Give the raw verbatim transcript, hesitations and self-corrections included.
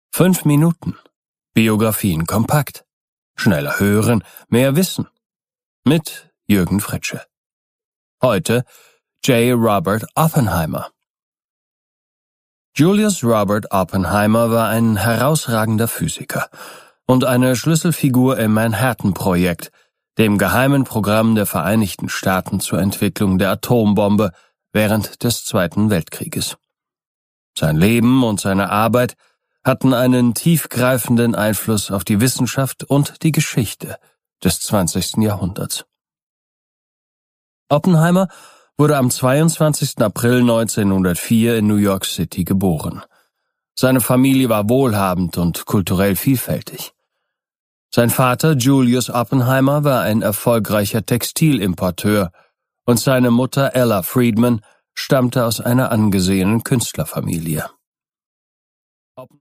Fünf Minuten. Biografien kompakt. Schneller hören, mehr wissen. Mit Jürgen Fritsche. Heute J. Robert Oppenheimer. Julius Robert Oppenheimer war ein herausragender Physiker und eine Schlüsselfigur im Manhattan-Projekt, dem geheimen Programm der Vereinigten Staaten zur Entwicklung der Atombombe während des Zweiten Weltkrieges. Sein Leben und seine Arbeit hatten einen tiefgreifenden Einfluss auf die Wissenschaft und die Geschichte des zwanzigsten Jahrhunderts. Oppenheimer wurde am zweiundzwanzigsten April neunzehnhundertvier in New York City geboren. Seine Familie war wohlhabend und kulturell vielfältig. Sein Vater Julius Oppenheimer war ein erfolgreicher Textilimporteur und seine Mutter Ella Friedman stammte aus einer angesehenen Künstlerfamilie.